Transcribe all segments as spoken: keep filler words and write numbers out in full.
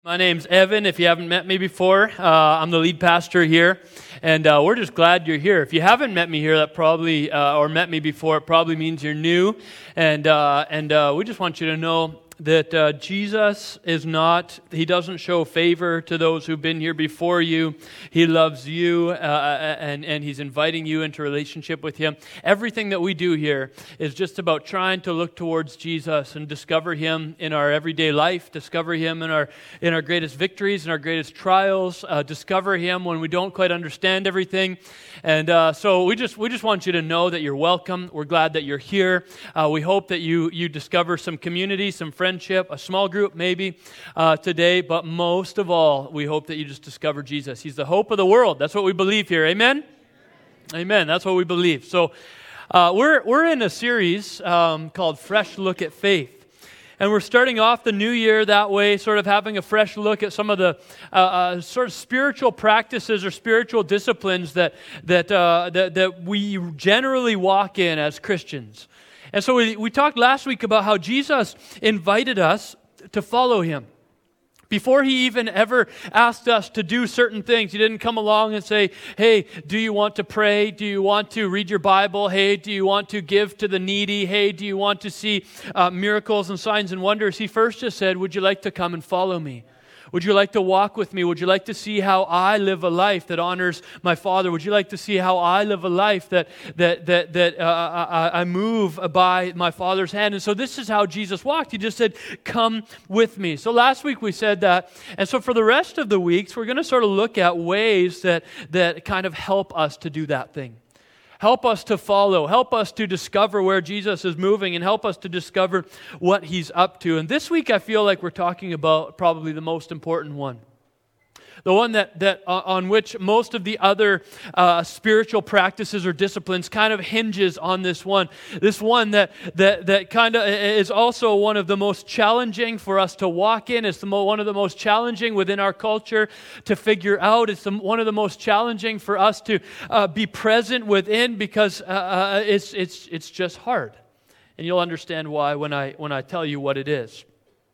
My name's Evan. If you haven't met me before, uh, I'm the lead pastor here, and uh, we're just glad you're here. If you haven't met me here, that probably uh, or met me before, it probably means you're new, and uh, and uh, we just want you to know that uh, Jesus is not, he doesn't show favor to those who've been here before you. He loves you, uh, and, and he's inviting you into relationship with him. Everything that we do here is just about trying to look towards Jesus and discover him in our everyday life, discover him in our in our greatest victories, in our greatest trials, uh, discover him when we don't quite understand everything. And uh, so we just we just want you to know that you're welcome. We're glad that you're here. Uh, we hope that you you discover some community, some friends, a small group maybe uh, today, but most of all, we hope that you just discover Jesus. He's the hope of the world. That's what we believe here. Amen? Amen. Amen. That's what we believe. So uh, we're we're in a series um, called Fresh Look at Faith. And we're starting off the new year that way, sort of having a fresh look at some of the uh, uh, sort of spiritual practices or spiritual disciplines that that, uh, that that we generally walk in as Christians. And so we, we talked last week about how Jesus invited us to follow him. Before he even ever asked us to do certain things, he didn't come along and say, hey, do you want to pray? Do you want to read your Bible? Hey, do you want to give to the needy? Hey, do you want to see uh, miracles and signs and wonders? He first just said, would you like to come and follow me? Would you like to walk with me? Would you like to see how I live a life that honors my Father? Would you like to see how I live a life that that that that uh, I, I move by my Father's hand? And so this is how Jesus walked. He just said, "Come with me." So last week we said that, and so for the rest of the weeks we're going to sort of look at ways that that kind of help us to do that thing. Help us to follow, help us to discover where Jesus is moving, and help us to discover what he's up to. And this week I feel like we're talking about probably the most important one. The one that, that uh, on which most of the other uh, spiritual practices or disciplines kind of hinges on this one. This one that that that kind of is also one of the most challenging for us to walk in. It's the mo- one of the most challenging within our culture to figure out. It's the, one of the most challenging for us to uh, be present within because uh, uh, it's it's it's just hard. And you'll understand why when I when I tell you what it is.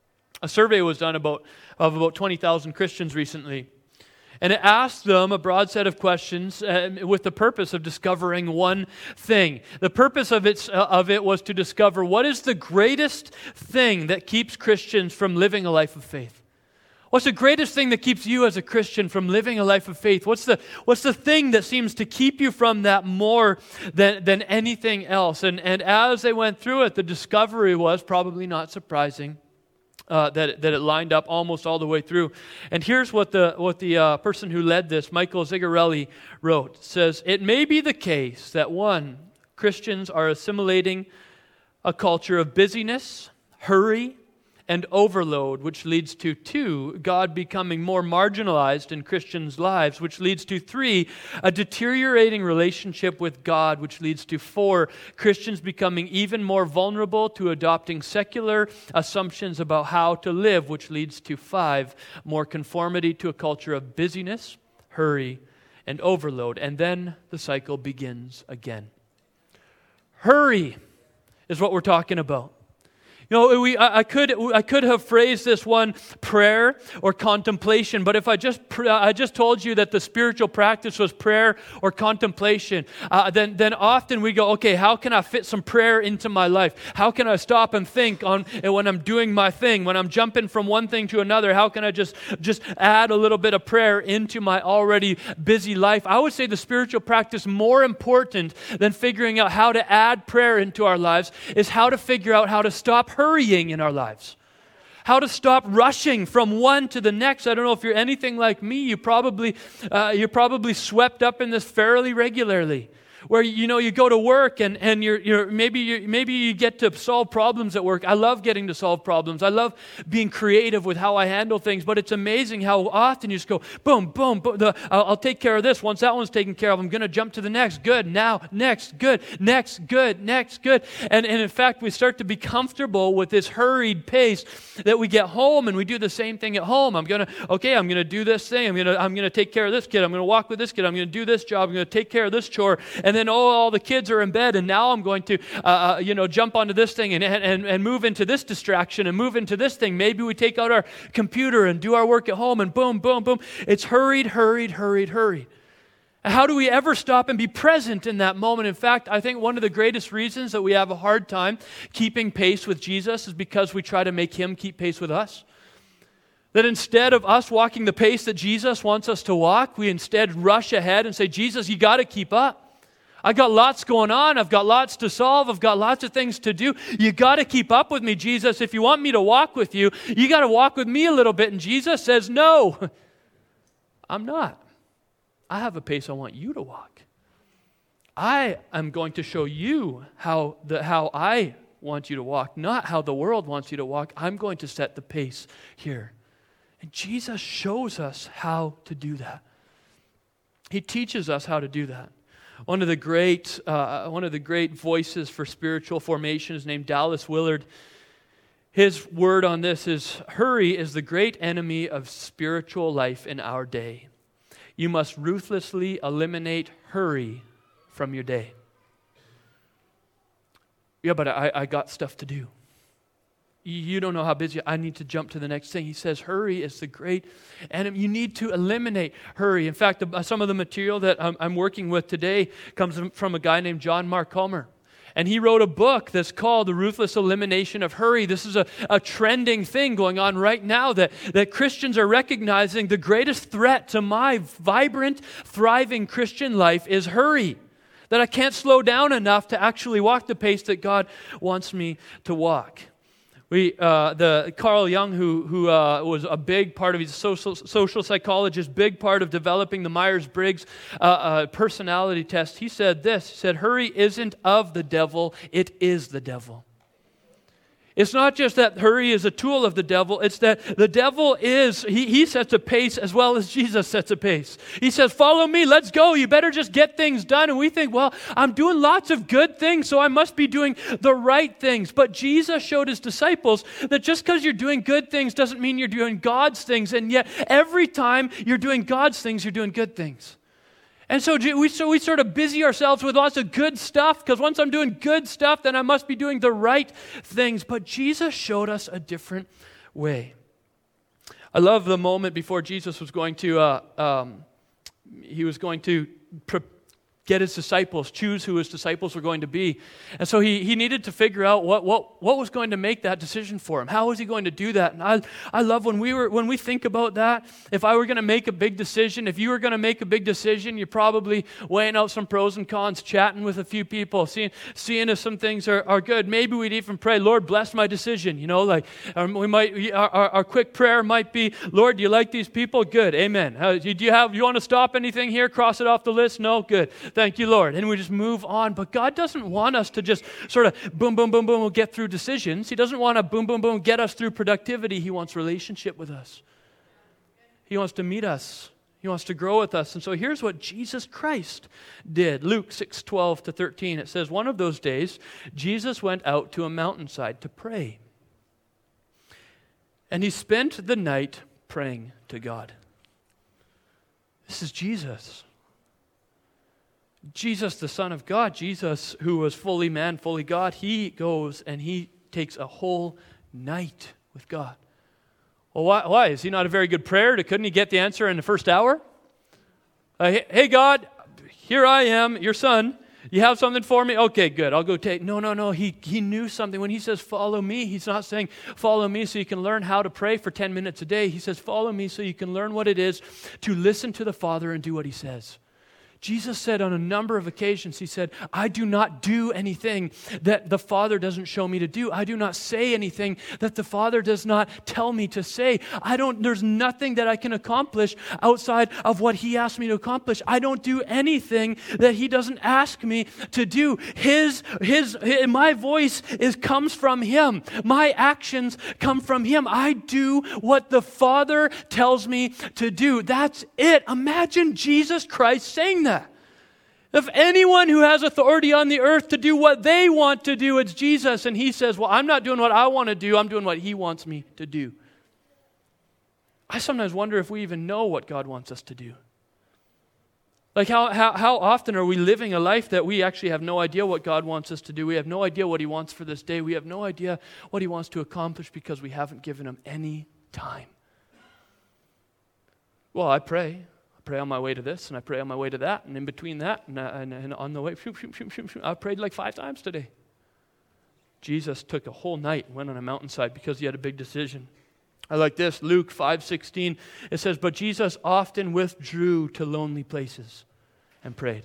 A survey was done about of about twenty thousand Christians recently. And it asked them a broad set of questions uh, with the purpose of discovering one thing. The purpose of it, uh, of it was to discover what is the greatest thing that keeps Christians from living a life of faith. What's the greatest thing that keeps you as a Christian from living a life of faith? What's the what's the thing that seems to keep you from that more than, than anything else? And, and as they went through it, the discovery was probably not surprising. Uh, that that it lined up almost all the way through. And here's what the what the uh, person who led this, Michael Zigarelli, wrote. It says, it may be the case that one, Christians are assimilating a culture of busyness, hurry, and overload, which leads to two, God becoming more marginalized in Christians' lives, which leads to three, a deteriorating relationship with God, which leads to four, Christians becoming even more vulnerable to adopting secular assumptions about how to live, which leads to five, more conformity to a culture of busyness, hurry, and overload. And then the cycle begins again. Hurry is what we're talking about. You know, we, I, I could I could have phrased this one prayer or contemplation, but if I just I just told you that the spiritual practice was prayer or contemplation, uh, then then often we go, okay, how can I fit some prayer into my life? How can I stop and think on when I'm doing my thing, when I'm jumping from one thing to another? How can I just just add a little bit of prayer into my already busy life? I would say the spiritual practice more important than figuring out how to add prayer into our lives is how to figure out how to stop hurrying in our lives. How to stop rushing from one to the next. I don't know if you're anything like me. You probably uh, you're probably swept up in this fairly regularly. Where you know you go to work and, and you're you're maybe you maybe you get to solve problems at work. I love getting to solve problems. I love being creative with how I handle things. But it's amazing how often you just go boom, boom, boom. The, I'll, I'll take care of this. Once that one's taken care of, I'm going to jump to the next. Good now, next, good, next, good, next, good. And and in fact, we start to be comfortable with this hurried pace that we get home and we do the same thing at home. I'm gonna okay, I'm gonna do this thing. I'm gonna I'm gonna take care of this kid. I'm gonna walk with this kid. I'm gonna do this job. I'm gonna take care of this chore. And then, oh, all the kids are in bed, and now I'm going to, uh, you know, jump onto this thing and, and, and move into this distraction and move into this thing. Maybe we take out our computer and do our work at home, and boom, boom, boom. It's hurried, hurried, hurried, hurried. How do we ever stop and be present in that moment? In fact, I think one of the greatest reasons that we have a hard time keeping pace with Jesus is because we try to make him keep pace with us. That instead of us walking the pace that Jesus wants us to walk, we instead rush ahead and say, Jesus, you got to keep up. I got lots going on. I've got lots to solve. I've got lots of things to do. You got to keep up with me, Jesus. If you want me to walk with you, you got to walk with me a little bit. And Jesus says, no, I'm not. I have a pace I want you to walk. I am going to show you how the how I want you to walk, not how the world wants you to walk. I'm going to set the pace here. And Jesus shows us how to do that. He teaches us how to do that. One of the great uh, one of the great voices for spiritual formation is named Dallas Willard. His word on this is, hurry is the great enemy of spiritual life in our day. You must ruthlessly eliminate hurry from your day. Yeah, but I, I got stuff to do. You don't know how busy I need to jump to the next thing. He says hurry is the great enemy. You need to eliminate hurry. In fact, some of the material that I'm, I'm working with today comes from a guy named John Mark Comer. And he wrote a book that's called The Ruthless Elimination of Hurry. This is a, a trending thing going on right now that, that Christians are recognizing the greatest threat to my vibrant, thriving Christian life is hurry. That I can't slow down enough to actually walk the pace that God wants me to walk. We, uh, the Carl Jung, who who uh, was a big part of, he's a social, social psychologist, big part of developing the Myers-Briggs uh, uh, personality test, he said this, he said, hurry isn't of the devil, it is the devil. It's not just that hurry is a tool of the devil, it's that the devil is, he, he sets a pace as well as Jesus sets a pace. He says, follow me, let's go, you better just get things done. And we think, well, I'm doing lots of good things, so I must be doing the right things. But Jesus showed his disciples that just because you're doing good things doesn't mean you're doing God's things. And yet, every time you're doing God's things, you're doing good things. And so we, so we sort of busy ourselves with lots of good stuff, because once I'm doing good stuff, then I must be doing the right things. But Jesus showed us a different way. I love the moment before Jesus was going to, uh, um, he was going to pre- get his disciples, choose who his disciples were going to be. And so he, he needed to figure out what, what, what was going to make that decision for him. How was he going to do that? And I, I love when we were when we think about that. If I were going to make a big decision, if you were going to make a big decision, you're probably weighing out some pros and cons, chatting with a few people, seeing seeing if some things are, are good. Maybe we'd even pray, Lord, bless my decision. You know, like um, we might our, our, our quick prayer might be, Lord, do you like these people? Good, amen. How, do you have you want to stop anything here? Cross it off the list? No, good. Thank you, Lord. And we just move on. But God doesn't want us to just sort of boom, boom, boom, boom, we'll get through decisions. He doesn't want to boom, boom, boom, get us through productivity. He wants relationship with us. He wants to meet us. He wants to grow with us. And so here's what Jesus Christ did. Luke six twelve to thirteen. It says, one of those days, Jesus went out to a mountainside to pray. And he spent the night praying to God. This is Jesus. Jesus, the Son of God, Jesus who was fully man, fully God, he goes and he takes a whole night with God. Well, why? why? Is he not a very good prayer? Couldn't he get the answer in the first hour? Uh, hey, God, here I am, your son. You have something for me? Okay, good. I'll go take. No, no, no. He, he knew something. When he says, follow me, he's not saying, follow me so you can learn how to pray for ten minutes a day. He says, follow me so you can learn what it is to listen to the Father and do what he says. Jesus said on a number of occasions, he said, I do not do anything that the Father doesn't show me to do. I do not say anything that the Father does not tell me to say. I don't, there's nothing that I can accomplish outside of what he asked me to accomplish. I don't do anything that he doesn't ask me to do. His, his, his my voice is comes from him. My actions come from him. I do what the Father tells me to do. That's it. Imagine Jesus Christ saying that. If anyone who has authority on the earth to do what they want to do, it's Jesus. And he says, well, I'm not doing what I want to do. I'm doing what he wants me to do. I sometimes wonder if we even know what God wants us to do. Like how, how, how often are we living a life that we actually have no idea what God wants us to do? We have no idea what he wants for this day. We have no idea what he wants to accomplish because we haven't given him any time. Well, I pray. I pray on my way to this, and I pray on my way to that, and in between that, and, uh, and, and on the way, shoop, shoop, shoop, shoop, shoop. I prayed like five times today. Jesus took a whole night and went on a mountainside because he had a big decision. I like this, Luke five sixteen. It says, but Jesus often withdrew to lonely places and prayed.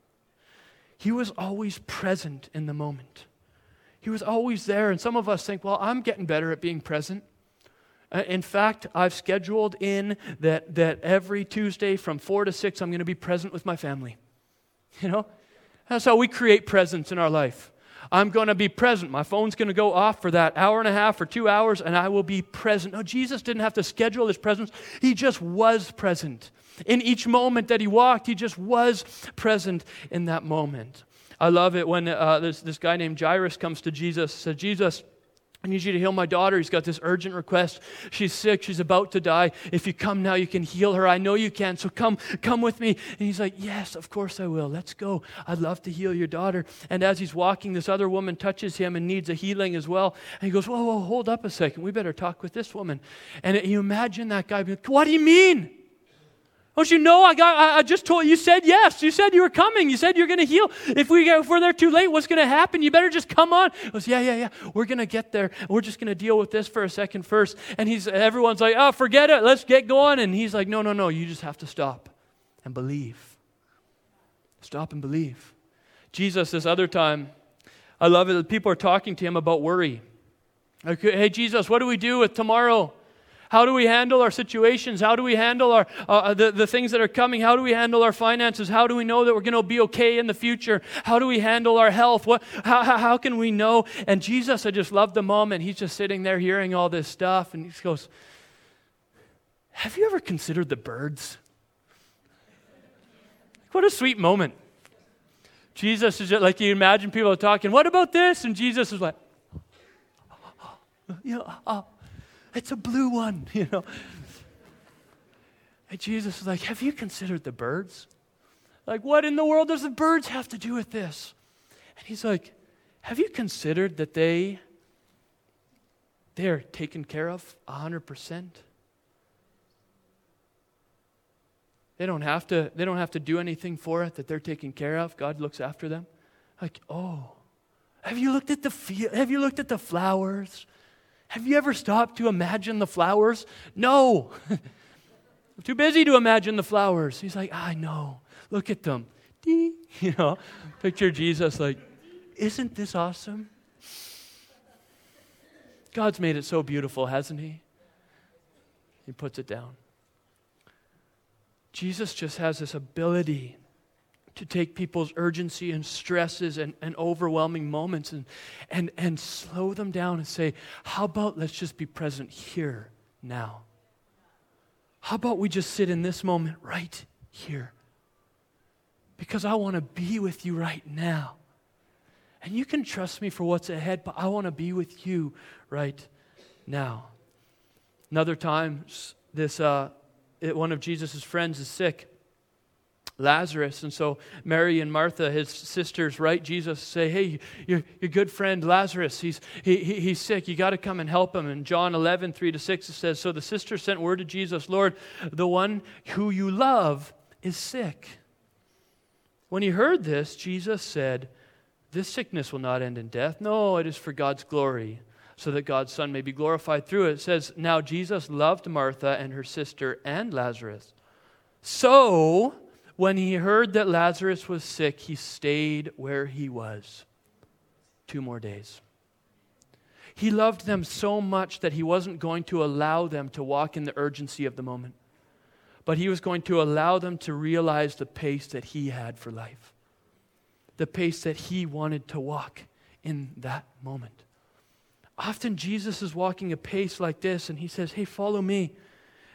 He was always present in the moment. He was always there. And some of us think, well, I'm getting better at being present. Uh, in fact, I've scheduled in that, that every Tuesday from four to six, I'm going to be present with my family. You know? That's how we create presence in our life. I'm going to be present. My phone's going to go off for that hour and a half or two hours, and I will be present. No, Jesus didn't have to schedule his presence. He just was present. In each moment that he walked, he just was present in that moment. I love it when uh, this, this guy named Jairus comes to Jesus and says, Jesus, I need you to heal my daughter. He's got this urgent request. She's sick. She's about to die. If you come now, you can heal her. I know you can. So come, come with me. And he's like, yes, of course I will. Let's go. I'd love to heal your daughter. And as he's walking, this other woman touches him and needs a healing as well. And he goes, whoa, whoa, hold up a second. We better talk with this woman. And it, you imagine that guy being like, what do you mean? Don't you know? I got. I, I just told you. You said yes. You said you were coming. You said you're going to heal. If we if we're there too late, what's going to happen? You better just come on. He goes, yeah, yeah, yeah. We're going to get there. We're just going to deal with this for a second first. And he's. Everyone's like, oh, forget it. Let's get going. And he's like, no, no, no. You just have to stop and believe. Stop and believe. Jesus, this other time, I love it that people are talking to him about worry. Like, hey, Jesus, what do we do with tomorrow? How do we handle our situations? How do we handle our uh, the, the things that are coming? How do we handle our finances? How do we know that we're going to be okay in the future? How do we handle our health? What? How, how, how can we know? And Jesus, I just love the moment. He's just sitting there hearing all this stuff, and he goes, have you ever considered the birds? What a sweet moment. Jesus is just like, you imagine people are talking, what about this? And Jesus is like, yeah, uh, it's a blue one, you know. And Jesus is like, have you considered the birds? Like, what in the world does the birds have to do with this? And he's like, have you considered that they, they're taken care of one hundred percent? They don't have to, they don't have to do anything for it, that they're taken care of. God looks after them. Like, oh, have you looked at the field? Have you looked at the flowers? Have you ever stopped to imagine the flowers? No. I'm too busy to imagine the flowers. He's like, I know. Look at them. Dee. You know, picture Jesus like, isn't this awesome? God's made it so beautiful, hasn't he? He puts it down. Jesus just has this ability to take people's urgency and stresses and, and overwhelming moments and, and, and slow them down and say, how about let's just be present here now? How about we just sit in this moment right here? Because I want to be with you right now. And you can trust me for what's ahead, but I want to be with you right now. Another time, this uh, it, one of Jesus' friends is sick. Lazarus. And so Mary and Martha, his sisters, write Jesus, say, hey, your, your good friend Lazarus, he's he, he, he's sick. You got to come and help him. And John eleven, three to six, it says, so the sisters sent word to Jesus, Lord, the one who you love is sick. When he heard this, Jesus said, this sickness will not end in death. No, it is for God's glory, so that God's Son may be glorified through it. It says, now Jesus loved Martha and her sister and Lazarus. So when he heard that Lazarus was sick, he stayed where he was two more days. He loved them so much that he wasn't going to allow them to walk in the urgency of the moment, but he was going to allow them to realize the pace that he had for life, the pace that he wanted to walk in that moment. Often Jesus is walking a pace like this, and he says, hey, follow me.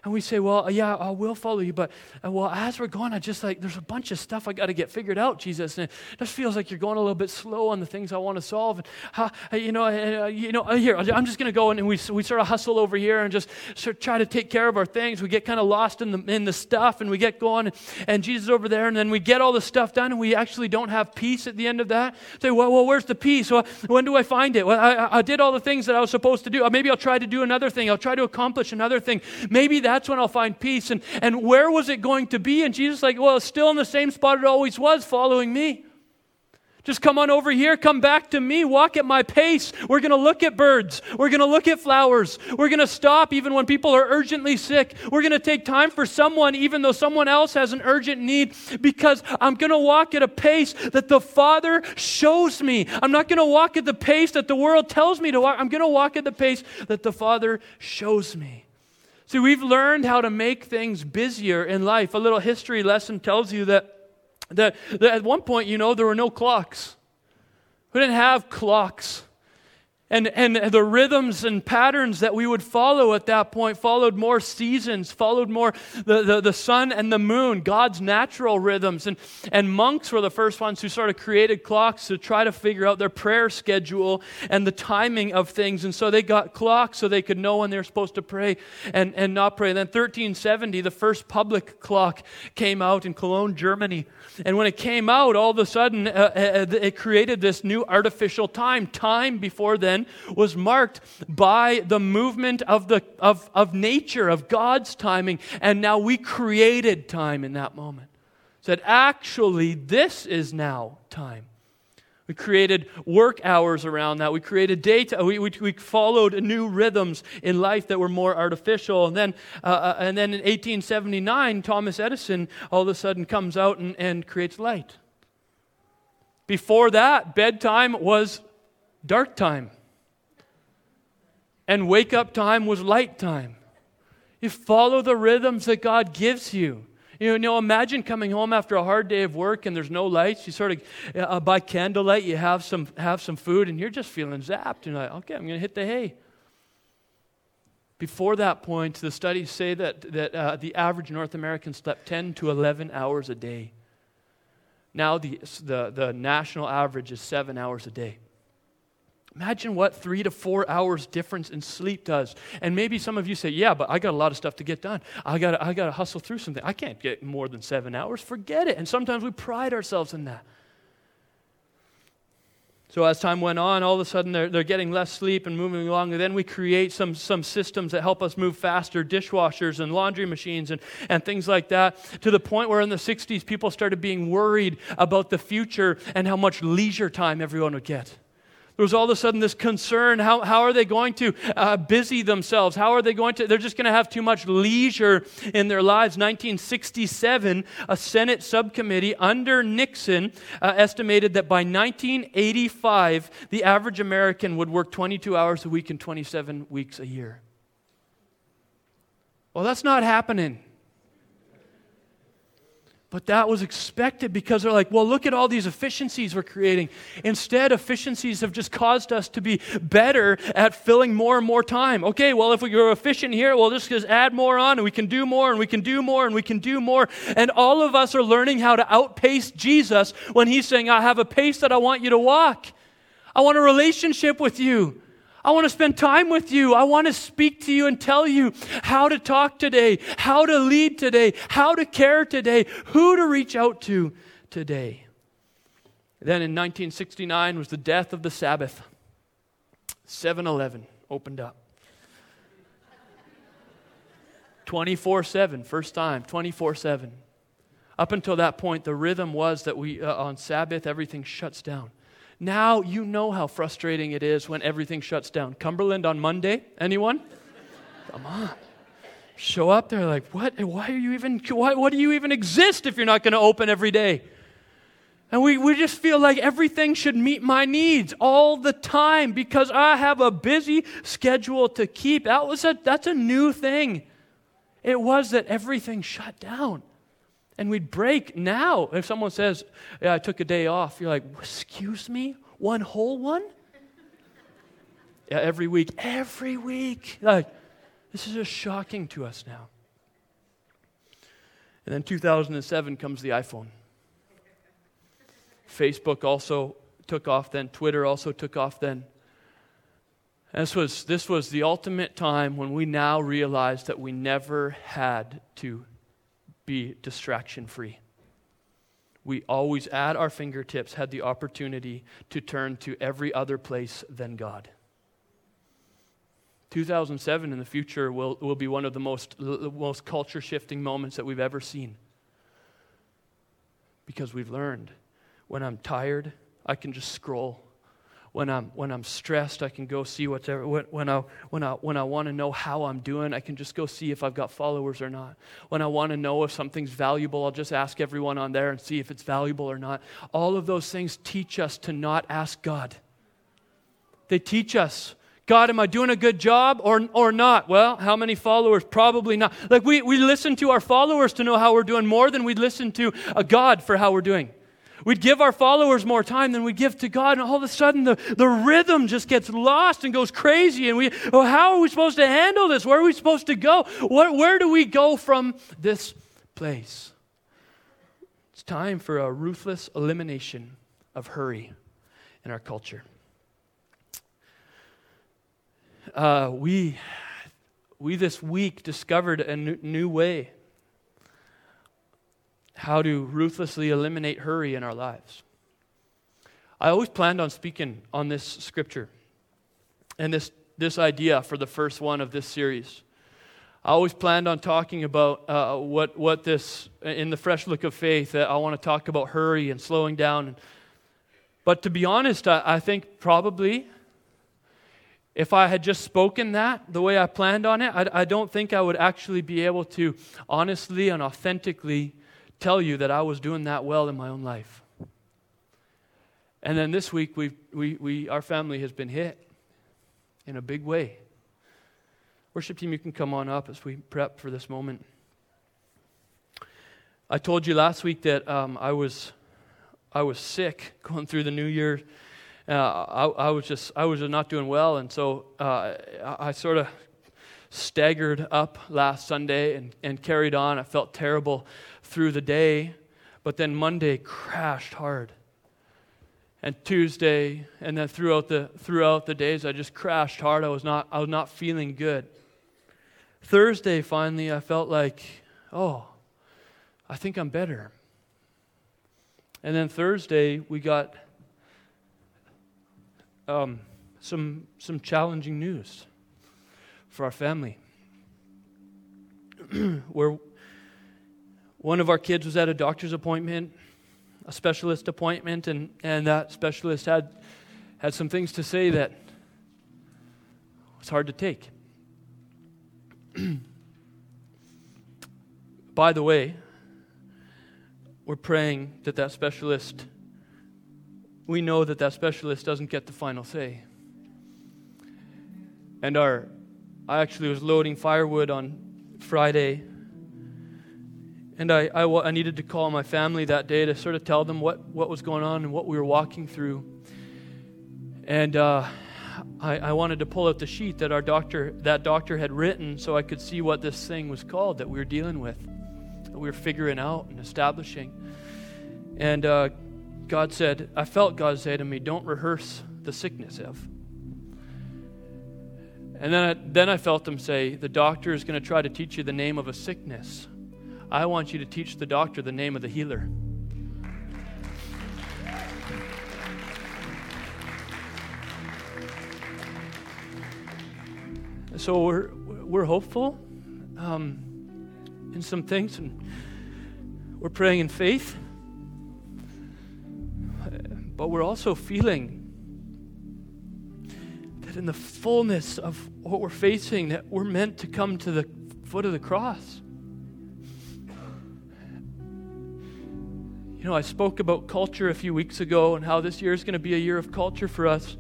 And we say, well, yeah, I will follow you. But, uh, well, as we're going, I just like, there's a bunch of stuff I got to get figured out, Jesus. And it just feels like you're going a little bit slow on the things I want to solve. And, how, you know, uh, you know, uh, here, I'm just going to go and we, we sort of hustle over here and just sort of try to take care of our things. We get kind of lost in the in the stuff and we get going and, and Jesus is over there. And then we get all the stuff done and we actually don't have peace at the end of that. Say, well, well where's the peace? Well, when do I find it? Well, I, I did all the things that I was supposed to do. Maybe I'll try to do another thing. I'll try to accomplish another thing. Maybe that's when I'll find peace. And, and where was it going to be? And Jesus is like, well, it's still in the same spot it always was, following me. Just come on over here, come back to me, walk at my pace. We're going to look at birds. We're going to look at flowers. We're going to stop even when people are urgently sick. We're going to take time for someone even though someone else has an urgent need, because I'm going to walk at a pace that the Father shows me. I'm not going to walk at the pace that the world tells me to walk. I'm going to walk at the pace that the Father shows me. See, we've learned how to make things busier in life. A little history lesson tells you that That, that at one point, you know, there were no clocks. We didn't have clocks. And, and the rhythms and patterns that we would follow at that point followed more seasons, followed more the, the, the sun and the moon, God's natural rhythms. And, and monks were the first ones who sort of created clocks to try to figure out their prayer schedule and the timing of things. And so they got clocks so they could know when they were supposed to pray and, and not pray. And then thirteen seventy, the first public clock came out in Cologne, Germany. And when it came out, all of a sudden, uh, it created this new artificial time. Time before then was marked by the movement of the of, of nature, of God's timing. And now we created time in that moment. Said, actually, this is now time. We created work hours around that. We created data. We, we, we followed new rhythms in life that were more artificial. And then, uh, and then in eighteen seventy-nine, Thomas Edison all of a sudden comes out and, and creates light. Before that, bedtime was dark time. And wake-up time was light time. You follow the rhythms that God gives you. You know, imagine coming home after a hard day of work and there's no lights. You sort of, uh, by candlelight, you have some have some food and you're just feeling zapped. You're like, okay, I'm going to hit the hay. Before that point, the studies say that, that uh, the average North American slept ten to eleven hours a day. Now the, the, the national average is seven hours a day. Imagine what three to four hours difference in sleep does. And maybe some of you say, yeah, but I got a lot of stuff to get done. I got I got to hustle through something. I can't get more than seven hours. Forget it. And sometimes we pride ourselves in that. So as time went on, all of a sudden they're, they're getting less sleep and moving along. And then we create some, some systems that help us move faster, dishwashers and laundry machines and, and things like that, to the point where in the sixties, people started being worried about the future and how much leisure time everyone would get. There was all of a sudden this concern, how, how are they going to uh, busy themselves? How are they going to, they're just going to have too much leisure in their lives. nineteen sixty-seven, a Senate subcommittee under Nixon uh, estimated that by nineteen eighty-five, the average American would work twenty-two hours a week and twenty-seven weeks a year. Well, that's not happening. But that was expected because they're like, well, look at all these efficiencies we're creating. Instead, efficiencies have just caused us to be better at filling more and more time. Okay, well, if we are efficient here, well, just just add more on and we can do more and we can do more and we can do more. And all of us are learning how to outpace Jesus when he's saying, I have a pace that I want you to walk. I want a relationship with you. I want to spend time with you. I want to speak to you and tell you how to talk today, how to lead today, how to care today, who to reach out to today. Then in nineteen sixty-nine was the death of the Sabbath. seven eleven opened up. twenty-four seven, first time, twenty-four seven. Up until that point, the rhythm was that we uh, on Sabbath, everything shuts down. Now you know how frustrating it is when everything shuts down. Cumberland on Monday, anyone? Come on. Show up there like, what? Why are you even, why, what do you even exist if you're not going to open every day? And we, we just feel like everything should meet my needs all the time because I have a busy schedule to keep. That was a, that's a new thing. It was that everything shut down. And we'd break now. If someone says, yeah, I took a day off, you're like, excuse me? One whole one? Yeah, every week. Every week. Like, this is just shocking to us now. And then two thousand seven comes the iPhone. Facebook also took off then. Twitter also took off then. And this was, this was the ultimate time when we now realized that we never had to be distraction-free. We always, at our fingertips, had the opportunity to turn to every other place than God. two thousand seven in the future will, will be one of the most, the most culture-shifting moments that we've ever seen. Because we've learned, when I'm tired, I can just scroll. When I'm when I'm stressed, I can go see whatever. When I when I when I want to know how I'm doing, I can just go see if I've got followers or not. When I want to know if something's valuable, I'll just ask everyone on there and see if it's valuable or not. All of those things teach us to not ask God. They teach us, God, am I doing a good job or or not? Well, how many followers? Probably not. Like we we listen to our followers to know how we're doing more than we'd listen to a God for how we're doing. We'd give our followers more time than we give to God, and all of a sudden the, the rhythm just gets lost and goes crazy, and we, well, how are we supposed to handle this? Where are we supposed to go? What, where do we go from this place? It's time for a ruthless elimination of hurry in our culture. Uh, we, we this week discovered a new, new way how to ruthlessly eliminate hurry in our lives. I always planned on speaking on this scripture and this, this idea for the first one of this series. I always planned on talking about uh, what, what this, in the Fresh Look of Faith, uh, I want to talk about hurry and slowing down. But to be honest, I, I think probably if I had just spoken that the way I planned on it, I, I don't think I would actually be able to honestly and authentically tell you that I was doing that well in my own life. And then this week, we we we our family has been hit in a big way. Worship team, you can come on up as we prep for this moment. I told you last week that um, I was I was sick going through the new year. Uh, I, I was just I was just not doing well, and so uh, I, I sort of staggered up last Sunday and, and carried on. I felt terrible through the day, but then Monday crashed hard. And Tuesday, and then throughout the throughout the days, I just crashed hard. I was not I was not feeling good. Thursday, finally, I felt like, oh, I think I'm better. And then Thursday, we got um, some some challenging news for our family, where one of our kids was at a doctor's appointment, a specialist appointment, and, and that specialist had had some things to say that was hard to take. By the way, we're praying that that specialist, we know that that specialist doesn't get the final say. And our I actually was loading firewood on Friday, and I, I, I needed to call my family that day to sort of tell them what, what was going on and what we were walking through. And uh, I, I wanted to pull out the sheet that our doctor, that doctor had written so I could see what this thing was called that we were dealing with, that we were figuring out and establishing. And uh, God said, I felt God say to me, don't rehearse the sickness, Ev. And then I, then I felt him say, the doctor is going to try to teach you the name of a sickness. I want you to teach the doctor the name of the healer. So we're we're hopeful um, in some things, and we're praying in faith, but we're also feeling that in the fullness of what we're facing, that we're meant to come to the foot of the cross. You know, I spoke about culture a few weeks ago and how this year is going to be a year of culture for us.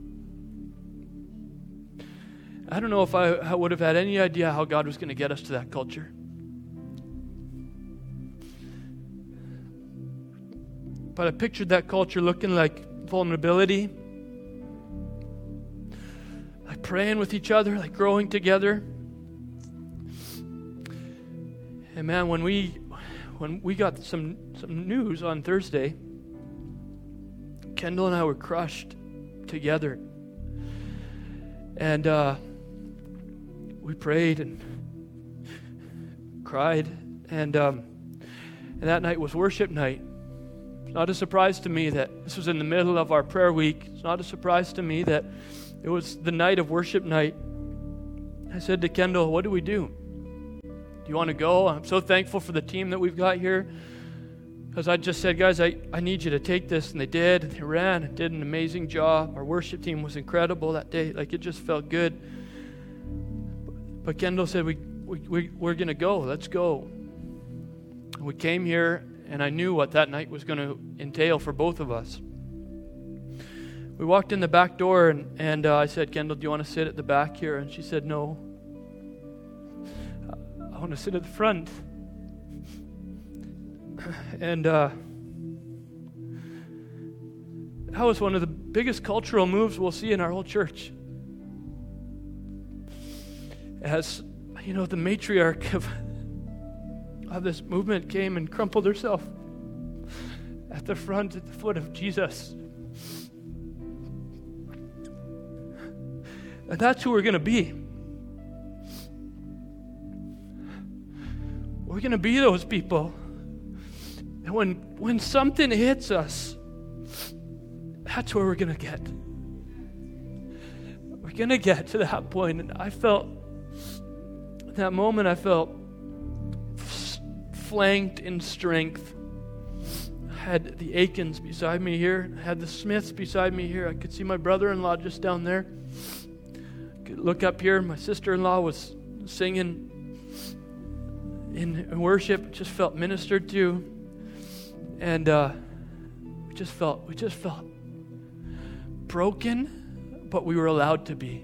I don't know if I, I would have had any idea how God was going to get us to that culture. But I pictured that culture looking like vulnerability, like praying with each other, like growing together. And man, when we when we got some, some news on Thursday, Kendall and I were crushed together. And uh, we prayed and cried. And, um, and that night was worship night. It's not a surprise to me that this was in the middle of our prayer week. It's not a surprise to me that it was the night of worship night. I said to Kendall, what do we do? Do you want to go? I'm so thankful for the team that we've got here. Because I just said, guys, I, I need you to take this. And they did. And they ran and did an amazing job. Our worship team was incredible that day. Like, it just felt good. But Kendall said, we, we, we, we're going to go. Let's go. And we came here, and I knew what that night was going to entail for both of us. We walked in the back door, and, and uh, I said, Kendall, do you want to sit at the back here? And she said, no. I want to sit at the front. And uh, that was one of the biggest cultural moves we'll see in our whole church. As, you know, the matriarch of, of this movement came and crumpled herself at the front, at the foot of Jesus. And that's who we're going to be. We're going to be those people. And when, when something hits us, that's where we're going to get. We're going to get to that point. And I felt, at that moment, I felt flanked in strength. I had the Aikens beside me here. I had the Smiths beside me here. I could see my brother-in-law just down there. I could look up here. My sister-in-law was singing in worship. Just felt ministered to. And uh, we just felt, we just felt broken, but we were allowed to be.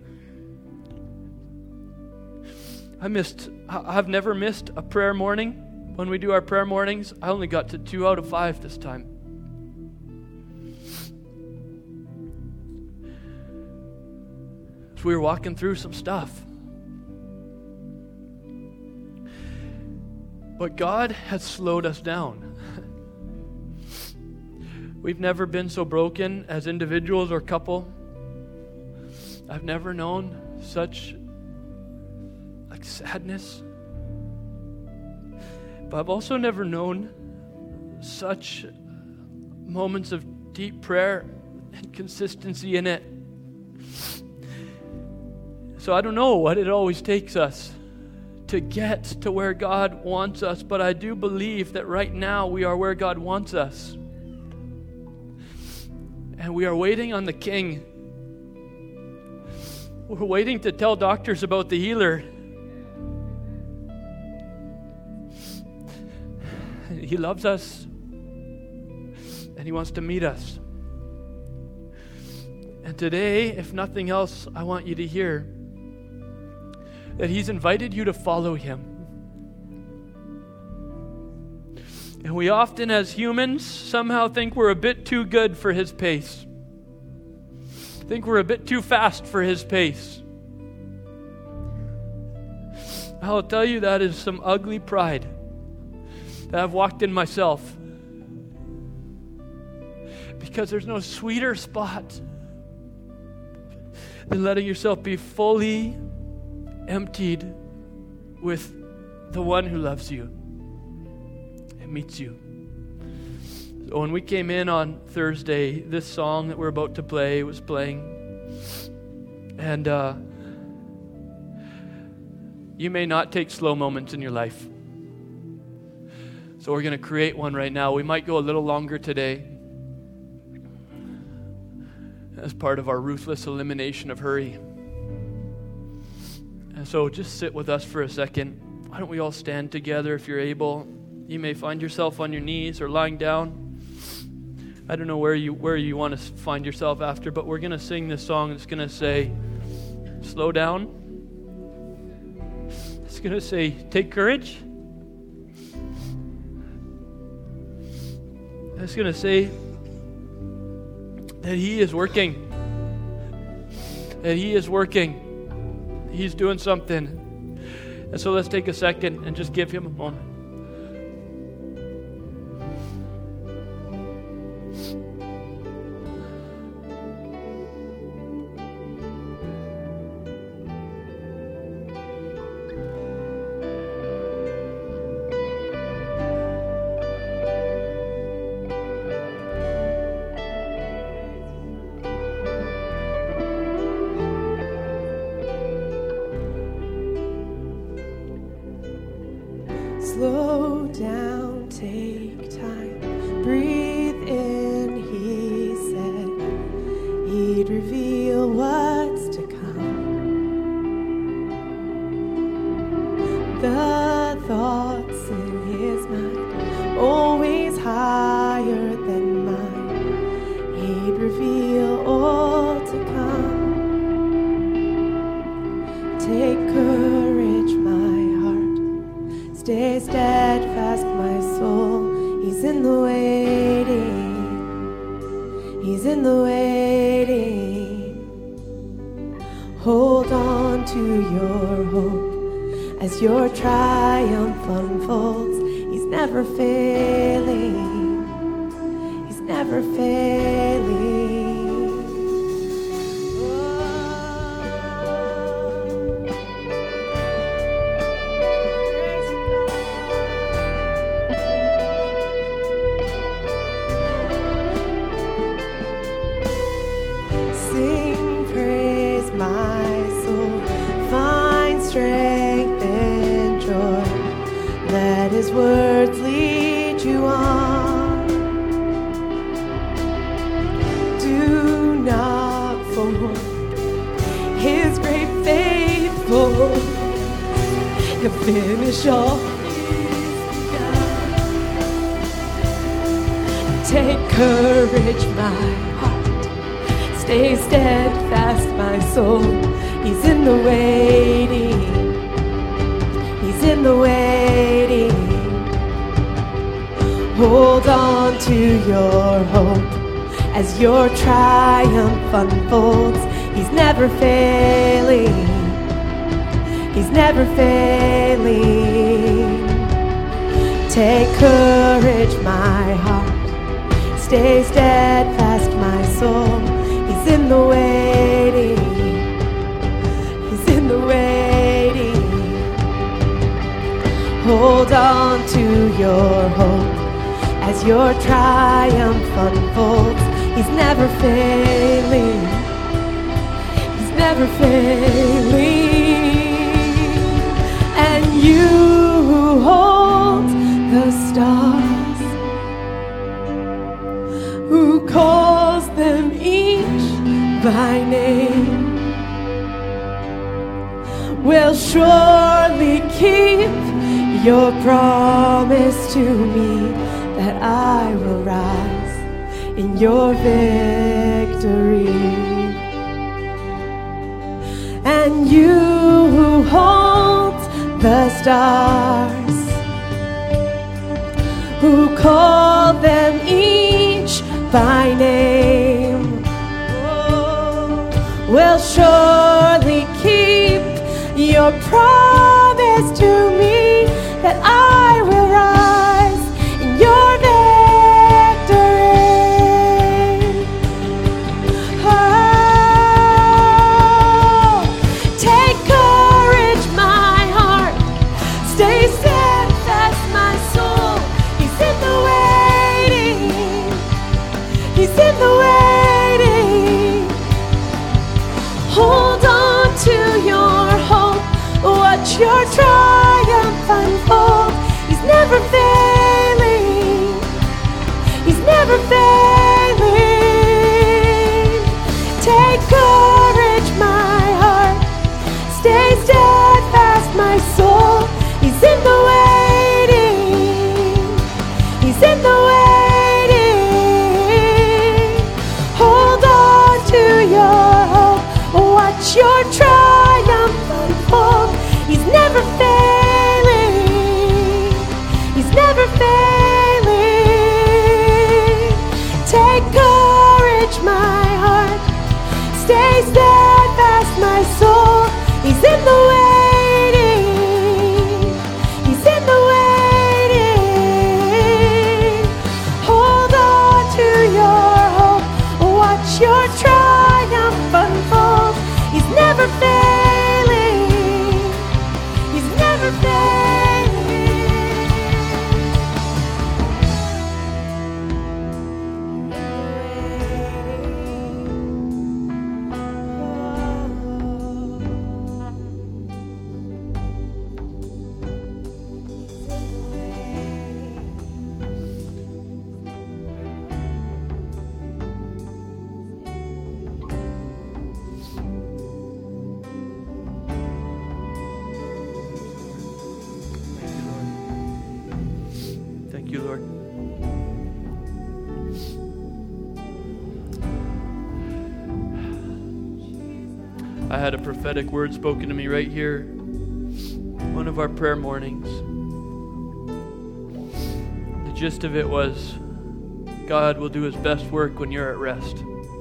I missed, I've never missed a prayer morning. When we do our prayer mornings, I only got to two out of five this time. So we were walking through some stuff. But God has slowed us down. We've never been so broken as individuals or couple. I've never known such like sadness. But I've also never known such moments of deep prayer and consistency in it. So I don't know what it always takes us to get to where God wants us, but I do believe that right now we are where God wants us. And we are waiting on the King. We're waiting to tell doctors about the healer. He loves us. And He wants to meet us. And today, if nothing else, I want you to hear that He's invited you to follow Him. And we often, as humans, somehow think we're a bit too good for His pace. Think we're a bit too fast for His pace. I'll tell you, that is some ugly pride that I've walked in myself. Because there's no sweeter spot than letting yourself be fully emptied with the one who loves you and meets you. So when we came in on Thursday, this song that we're about to play was playing. And uh, you may not take slow moments in your life. So we're going to create one right now. We might go a little longer today as part of our ruthless elimination of hurry. And so just sit with us for a second. Why don't we all stand together if you're able? You may find yourself on your knees or lying down. I don't know where you where you want to find yourself after, but we're going to sing this song. It's going to say, slow down. It's going to say, take courage. It's going to say that He is working. That He is working. He's doing something. And so let's take a second and just give Him a moment. slow down, take time, breathe in, he said he'd reveal what's to come. The thoughts in his mind, always higher than mine, he'd reveal all to come. Take courage, my heart, stay steadfast, my soul. He's in the waiting, he's in the waiting. Hold on to your hope as your triumph unfolds. He's never failing, he's never failing. His words lead you on. Do not forget his great faithful. He'll finish all he's begun. Take courage, my heart. Stay steadfast, my soul. He's in the waiting. He's in the waiting. Hold on to your hope as your triumph unfolds. He's never failing. He's never failing. Take courage, my heart. Stay steadfast, my soul. He's in the waiting. He's in the waiting. Hold on to your hope as your triumph unfolds. He's never failing. He's never failing. And you who hold the stars, who calls them each by name, will surely keep your promise to me, that I will rise in your victory. And you who hold the stars, who call them each by name, will surely keep your promise to me, that I will rise in your victory. Oh, take courage, my heart. Stay steadfast, my soul. He's in the waiting. He's in the waiting. Hold on to your hope. Watch your triumph Thank you, Lord. I had a prophetic word spoken to me right here, one of our prayer mornings. The gist of it was, God will do his best work when you're at rest.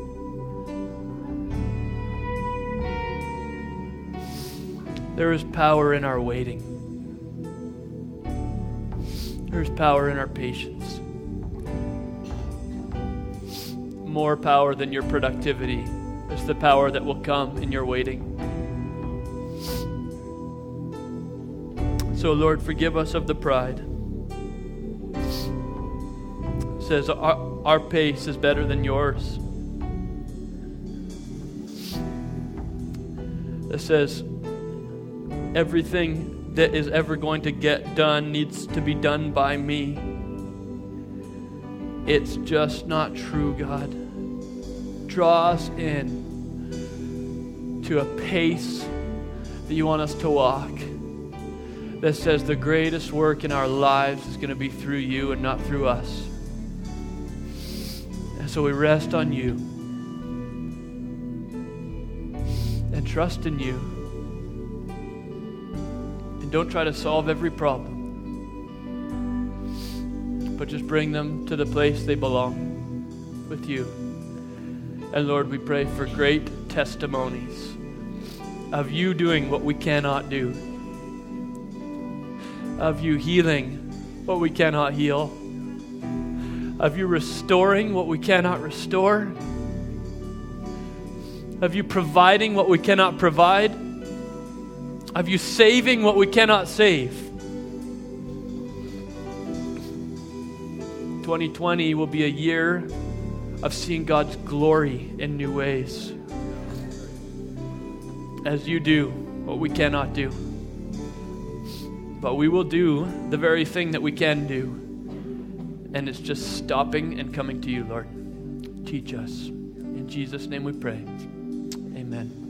There is power in our waiting. There is power in our patience. More power than your productivity is the power that will come in your waiting. So, Lord, forgive us of the pride. It says our, our pace is better than yours. It says everything that is ever going to get done needs to be done by me. It's just not true, God. Draw us in to a pace that you want us to walk, that says the greatest work in our lives is going to be through you and not through us. And so we rest on you and trust in you, and don't try to solve every problem, but just bring them to the place they belong, with you. And Lord, we pray for great testimonies of you doing what we cannot do, of you healing what we cannot heal, of you restoring what we cannot restore, of you providing what we cannot provide, of you saving what we cannot save. twenty twenty will be a year of seeing God's glory in new ways, as you do what we cannot do. But we will do the very thing that we can do, and it's just stopping and coming to you, Lord. Teach us. In Jesus' name we pray. Amen.